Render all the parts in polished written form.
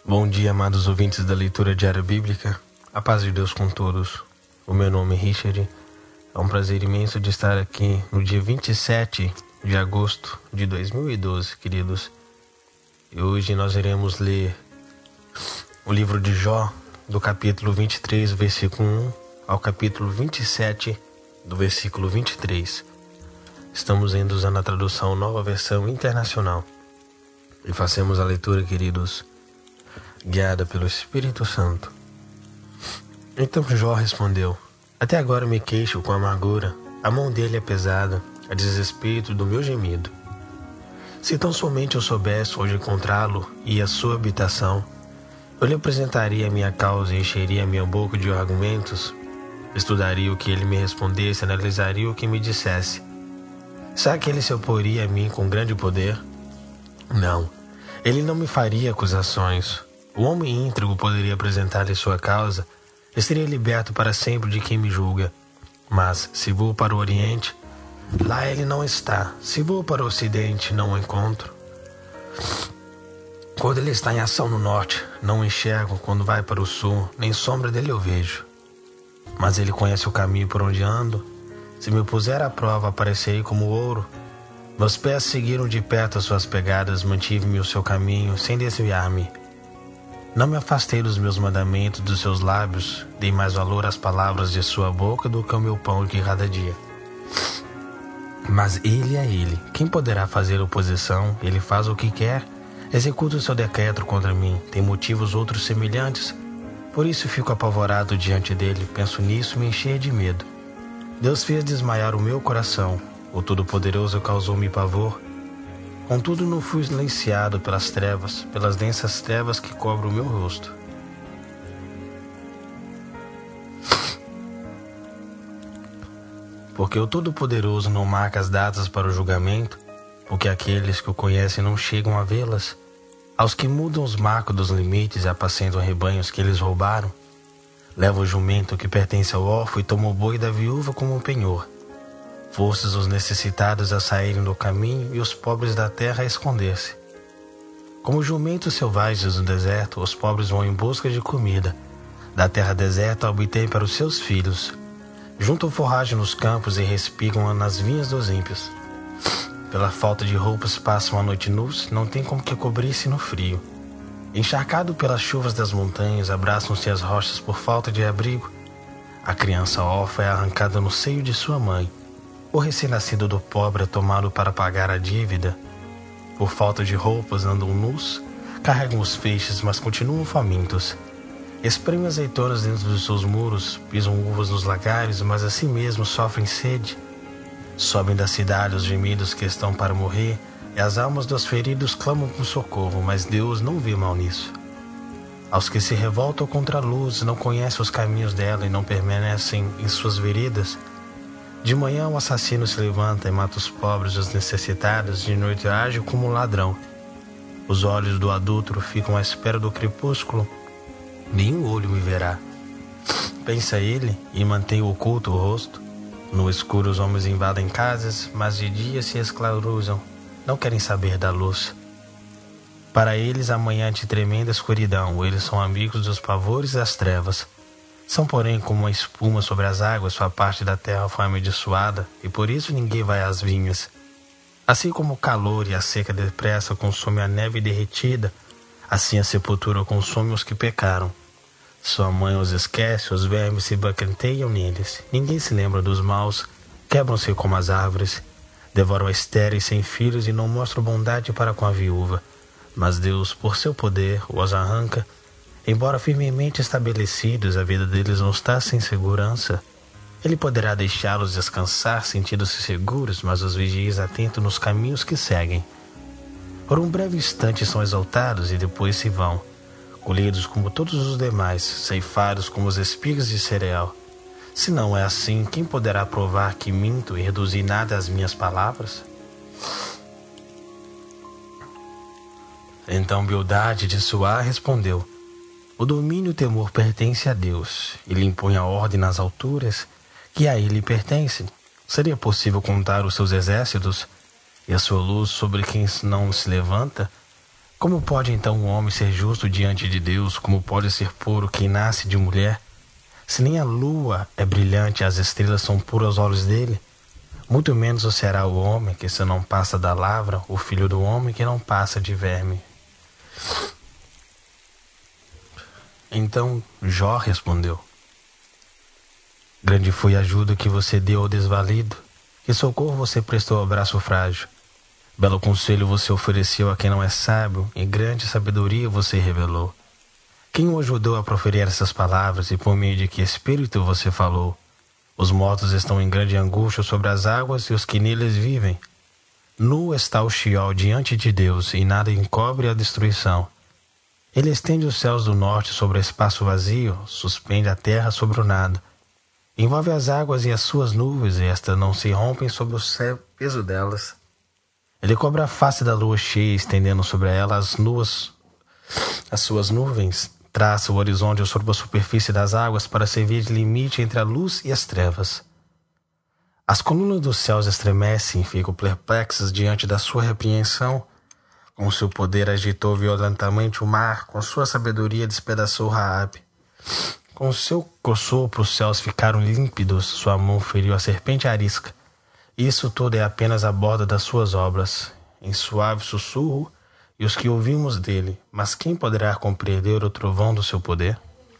Bom dia, amados ouvintes da leitura diária bíblica. A paz de Deus com todos. O meu nome é Richard. É um prazer imenso de estar aqui no dia 27 de agosto de 2012, queridos. E hoje nós iremos ler o livro de Jó, do capítulo 23, versículo 1, ao capítulo 27, do versículo 23. Estamos ainda usando a tradução Nova Versão Internacional. E façamos a leitura, queridos, guiada pelo Espírito Santo. Então Jó respondeu: até agora me queixo com amargura, a mão dele é pesada, a desrespeito do meu gemido. Se tão somente eu soubesse onde encontrá-lo e a sua habitação, eu lhe apresentaria a minha causa e encheria a minha boca de argumentos, estudaria o que ele me respondesse, analisaria o que me dissesse. Será que ele se oporia a mim com grande poder? Não, ele não me faria acusações. O homem íntegro poderia apresentar-lhe sua causa e seria liberto para sempre de quem me julga. Mas, se vou para o Oriente, lá ele não está. Se vou para o Ocidente, não o encontro. Quando ele está em ação no Norte, não o enxergo. Quando vai para o Sul, nem sombra dele eu vejo. Mas ele conhece o caminho por onde ando. Se me puser à prova, aparecerei como ouro. Meus pés seguiram de perto as suas pegadas, mantive-me o seu caminho, sem desviar-me. Não me afastei dos meus mandamentos, dos seus lábios, dei mais valor às palavras de sua boca do que ao meu pão de cada dia. Mas ele é ele, quem poderá fazer oposição? Ele faz o que quer, executa o seu decreto contra mim, tem motivos outros semelhantes. Por isso fico apavorado diante dele, penso nisso e me encher de medo. Deus fez desmaiar o meu coração, o Todo-Poderoso causou-me pavor. Contudo, não fui silenciado pelas trevas, pelas densas trevas que cobrem o meu rosto. Porque o Todo-Poderoso não marca as datas para o julgamento, porque aqueles que o conhecem não chegam a vê-las. Aos que mudam os marcos dos limites e apacentam rebanhos que eles roubaram, leva o jumento que pertence ao órfão e toma o boi da viúva como um penhor. Forças os necessitados a saírem do caminho e os pobres da terra a esconder-se. Como jumentos selvagens no deserto, os pobres vão em busca de comida. Da terra deserta obtêm para os seus filhos. Juntam forragem nos campos e respigam nas vinhas dos ímpios. Pela falta de roupas passam a noite nus, não tem como que cobrir-se no frio. Encharcado pelas chuvas das montanhas, abraçam-se as rochas por falta de abrigo. A criança órfã é arrancada no seio de sua mãe. O recém-nascido do pobre é tomado para pagar a dívida. Por falta de roupas andam nus, carregam os feixes, mas continuam famintos. Espremem azeitonas dentro dos seus muros, pisam uvas nos lagares, mas assim mesmo sofrem sede. Sobem da cidade os gemidos que estão para morrer, e as almas dos feridos clamam por socorro, mas Deus não vê mal nisso. Aos que se revoltam contra a luz, não conhecem os caminhos dela e não permanecem em suas veredas. De manhã o assassino se levanta e mata os pobres e os necessitados, de noite age como um ladrão. Os olhos do adúltero ficam à espera do crepúsculo, nenhum olho me verá. Pensa ele e mantém oculto o rosto. No escuro os homens invadem casas, mas de dia se esclaruzam, não querem saber da luz. Para eles a manhã é de tremenda escuridão, eles são amigos dos pavores e das trevas. São, porém, como uma espuma sobre as águas, sua parte da terra foi amaldiçoada, e por isso ninguém vai às vinhas. Assim como o calor e a seca depressa consomem a neve derretida, assim a sepultura consome os que pecaram. Sua mãe os esquece, os vermes se banqueteiam neles. Ninguém se lembra dos maus, quebram-se como as árvores, devoram a estéril sem filhos e não mostram bondade para com a viúva. Mas Deus, por seu poder, os arranca. Embora firmemente estabelecidos, a vida deles não está sem segurança. Ele poderá deixá-los descansar, sentindo-se seguros, mas os vigias atentos nos caminhos que seguem. Por um breve instante são exaltados e depois se vão, colhidos como todos os demais, ceifados como as espigas de cereal. Se não é assim, quem poderá provar que minto e reduzir nada às minhas palavras? Então Bildade de Suá respondeu: o domínio e o temor pertencem a Deus. Ele impõe a ordem nas alturas, que a ele pertencem. Seria possível contar os seus exércitos e a sua luz sobre quem não se levanta? Como pode então um homem ser justo diante de Deus? Como pode ser puro quem nasce de mulher? Se nem a lua é brilhante e as estrelas são puras aos olhos dele, muito menos o será o homem que se não passa da lavra, o filho do homem que não passa de verme. Então Jó respondeu: grande foi a ajuda que você deu ao desvalido, que socorro você prestou ao braço frágil. Belo conselho você ofereceu a quem não é sábio, e grande sabedoria você revelou. Quem o ajudou a proferir essas palavras, e por meio de que espírito você falou? Os mortos estão em grande angústia sobre as águas, e os que neles vivem. Nu está o Sheol diante de Deus, e nada encobre a destruição. Ele estende os céus do norte sobre o espaço vazio, suspende a terra sobre o nada. Envolve as águas e as suas nuvens, e estas não se rompem sob o peso delas. Ele cobre a face da lua cheia, estendendo sobre ela as suas nuvens. Traça o horizonte sobre a superfície das águas para servir de limite entre a luz e as trevas. As colunas dos céus estremecem e ficam perplexas diante da sua repreensão. Com seu poder agitou violentamente o mar, com sua sabedoria despedaçou Raabe. Com seu sopro os céus ficaram límpidos, sua mão feriu a serpente arisca. Isso tudo é apenas a borda das suas obras, em suave sussurro, e os que ouvimos dele, mas quem poderá compreender o trovão do seu poder?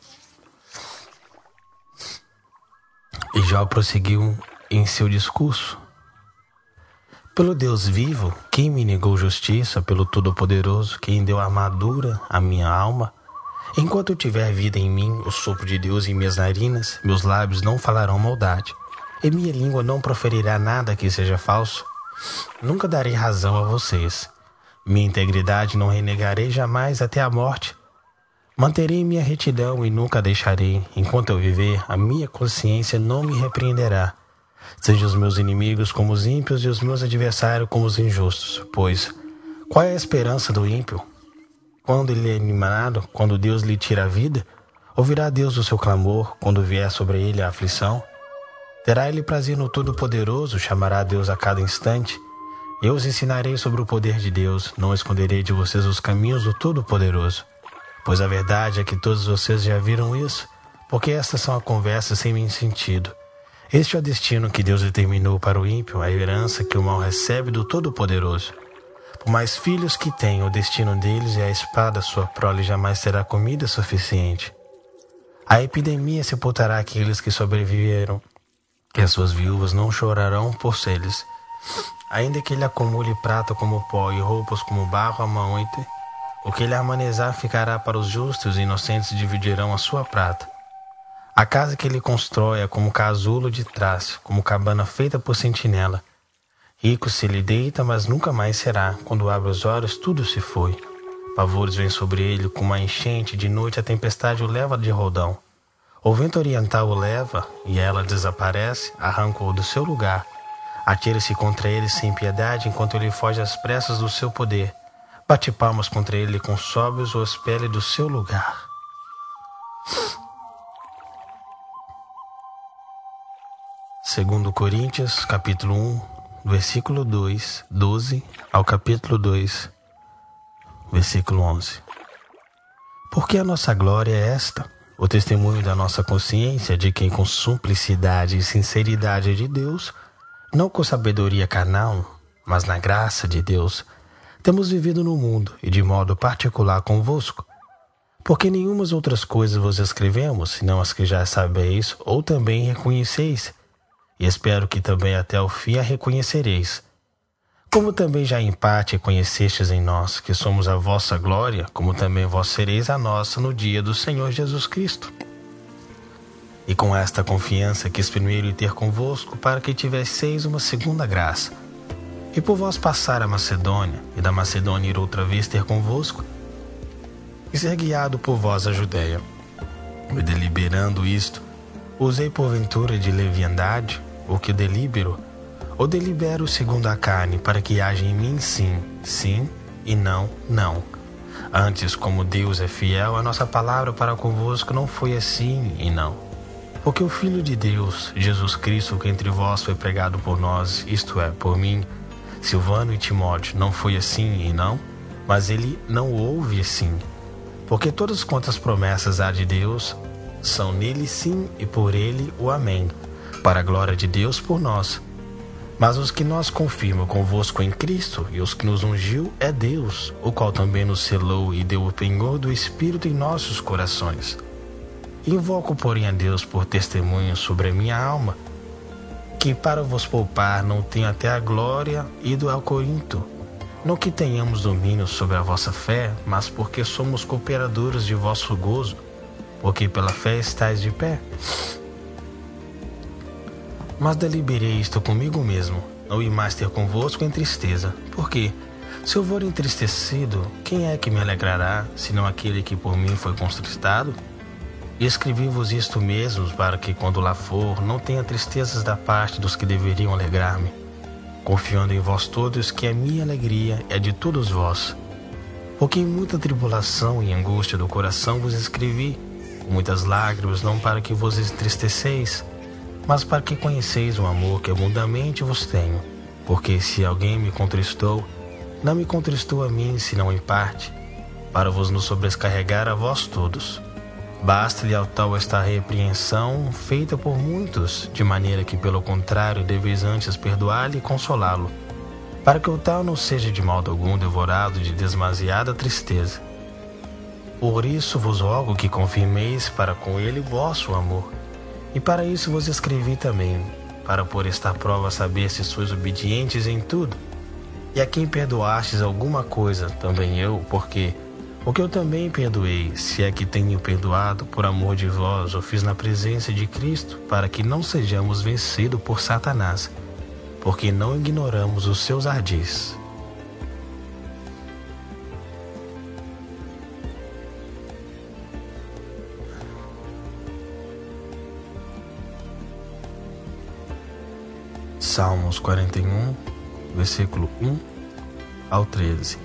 E Jó prosseguiu em seu discurso: pelo Deus vivo, quem me negou justiça? Pelo Todo-Poderoso, quem deu armadura à minha alma? Enquanto eu tiver vida em mim, o sopro de Deus em minhas narinas, meus lábios não falarão maldade, e minha língua não proferirá nada que seja falso. Nunca darei razão a vocês. Minha integridade não renegarei jamais até a morte. Manterei minha retidão e nunca deixarei. Enquanto eu viver, a minha consciência não me repreenderá. Sejam os meus inimigos como os ímpios e os meus adversários como os injustos. Pois, qual é a esperança do ímpio? Quando ele é eliminado, quando Deus lhe tira a vida, ouvirá Deus o seu clamor quando vier sobre ele a aflição? Terá ele prazer no Todo-Poderoso, chamará a Deus a cada instante. Eu os ensinarei sobre o poder de Deus, não esconderei de vocês os caminhos do Todo-Poderoso. Pois a verdade é que todos vocês já viram isso, porque estas são conversas sem sentido. Este é o destino que Deus determinou para o ímpio, a herança que o mal recebe do Todo-Poderoso. Por mais filhos que tenham, o destino deles é a espada, sua prole jamais terá comida suficiente. A epidemia sepultará aqueles que sobreviveram, e as suas viúvas não chorarão por eles. Ainda que ele acumule prata como pó e roupas como barro amontoado, o que ele armazenar ficará para os justos, e os inocentes dividirão a sua prata. A casa que ele constrói é como casulo de traço, como cabana feita por sentinela. Rico se lhe deita, mas nunca mais será. Quando abre os olhos, tudo se foi. Pavores vêm sobre ele como uma enchente, de noite a tempestade o leva de roldão. O vento oriental o leva, e ela desaparece, arranca-o do seu lugar. Atira-se contra ele sem piedade, enquanto ele foge às pressas do seu poder. Bate palmas contra ele com sóbrios, o expele do seu lugar. Segundo Coríntios, capítulo 1, versículo 12 ao capítulo 2, versículo 11. Porque a nossa glória é esta, o testemunho da nossa consciência de quem com simplicidade e sinceridade de Deus, não com sabedoria carnal, mas na graça de Deus, temos vivido no mundo e de modo particular convosco. Porque nenhumas outras coisas vos escrevemos, senão as que já sabeis ou também reconheceis, e espero que também até o fim a reconhecereis. Como também já em parte conhecestes em nós, que somos a vossa glória, como também vós sereis a nossa no dia do Senhor Jesus Cristo. E com esta confiança quis primeiro ter convosco, para que tivesseis uma segunda graça, e por vós passar a Macedônia, e da Macedônia ir outra vez ter convosco, e ser guiado por vós a Judéia. E deliberando isto, usei porventura de leviandade, ou que delibero, ou delibero segundo a carne, para que haja em mim sim, sim, e não, não. Antes, como Deus é fiel, a nossa palavra para convosco não foi assim e não. Porque o Filho de Deus, Jesus Cristo, que entre vós foi pregado por nós, isto é, por mim, Silvano e Timóteo, não foi assim e não? Mas ele não ouve sim, porque todas quantas promessas há de Deus são nele sim e por ele o amém, para a glória de Deus por nós. Mas os que nós confirmam convosco em Cristo e os que nos ungiu é Deus, o qual também nos selou e deu o penhor do Espírito em nossos corações. Invoco, porém, a Deus por testemunho sobre a minha alma, que para vos poupar não tenho até a glória ido ao Corinto, não que tenhamos domínio sobre a vossa fé, mas porque somos cooperadores de vosso gozo, porque pela fé estáis de pé. Mas deliberei isto comigo mesmo, não ir mais ter convosco em tristeza, porque, se eu for entristecido, quem é que me alegrará, senão aquele que por mim foi contristado? E escrevi-vos isto mesmo, para que, quando lá for, não tenha tristezas da parte dos que deveriam alegrar-me, confiando em vós todos que a minha alegria é de todos vós. Porque em muita tribulação e angústia do coração vos escrevi, com muitas lágrimas, não para que vos entristeceis, mas para que conheceis o amor que abundamente vos tenho. Porque se alguém me contristou, não me contristou a mim, senão em parte, para vos nos sobrescarregar a vós todos. Basta-lhe ao tal esta repreensão feita por muitos, de maneira que, pelo contrário, deveis antes perdoar-lhe e consolá-lo, para que o tal não seja de modo algum devorado de demasiada tristeza. Por isso vos rogo que confirmeis para com ele vosso amor. E para isso vos escrevi também, para por esta prova saber se sois obedientes em tudo. E a quem perdoastes alguma coisa, também eu, porque o que eu também perdoei, se é que tenho perdoado, por amor de vós, o fiz na presença de Cristo, para que não sejamos vencidos por Satanás, porque não ignoramos os seus ardis. Salmos 41, versículo 1 ao 13.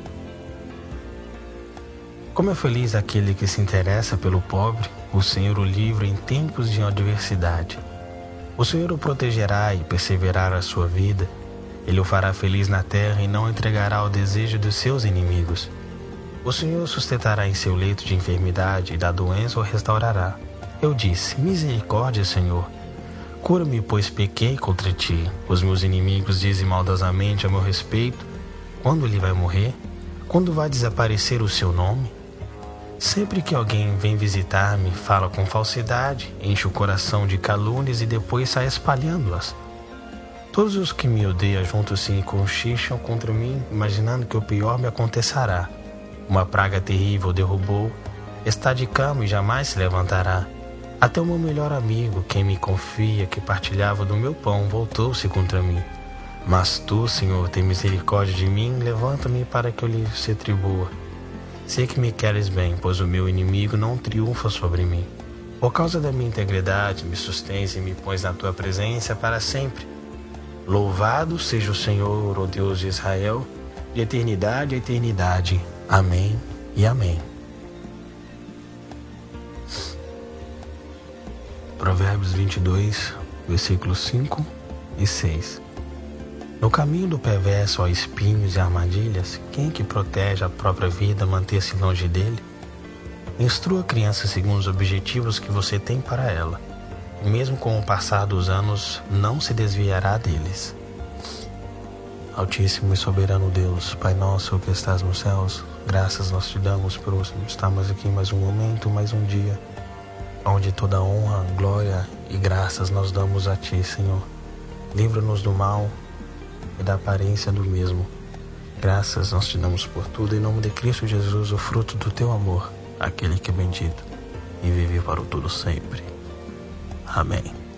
Como é feliz aquele que se interessa pelo pobre, o Senhor o livra em tempos de adversidade. O Senhor o protegerá e perseverará a sua vida. Ele o fará feliz na terra e não entregará ao desejo dos seus inimigos. O Senhor o sustentará em seu leito de enfermidade e da doença o restaurará. Eu disse, misericórdia, Senhor. Cura-me, pois pequei contra ti. Os meus inimigos dizem maldosamente a meu respeito. Quando ele vai morrer? Quando vai desaparecer o seu nome? Sempre que alguém vem visitar-me, fala com falsidade, enche o coração de calúnias e depois sai espalhando-as. Todos os que me odeiam juntos-se e cochicham contra mim, imaginando que o pior me acontecerá. Uma praga terrível derrubou, está de cama e jamais se levantará. Até o meu melhor amigo, quem me confia, que partilhava do meu pão, voltou-se contra mim. Mas tu, Senhor, tem misericórdia de mim, levanta-me para que eu lhe se atribua. Sei que me queres bem, pois o meu inimigo não triunfa sobre mim. Por causa da minha integridade, me sustens e me pões na tua presença para sempre. Louvado seja o Senhor, o Deus de Israel, de eternidade a eternidade. Amém e amém. Provérbios 22, versículos 5 e 6. No caminho do perverso há espinhos e armadilhas. Quem que protege a própria vida manter-se longe dele? Instrua a criança segundo os objetivos que você tem para ela. E mesmo com o passar dos anos, não se desviará deles. Altíssimo e soberano Deus, Pai nosso que estás nos céus, graças nós te damos por estarmos aqui mais um momento, mais um dia, onde toda honra, glória e graças nós damos a Ti, Senhor. Livra-nos do mal e da aparência do mesmo. Graças nós te damos por tudo, em nome de Cristo Jesus, o fruto do Teu amor, aquele que é bendito e vive para o todo sempre. Amém.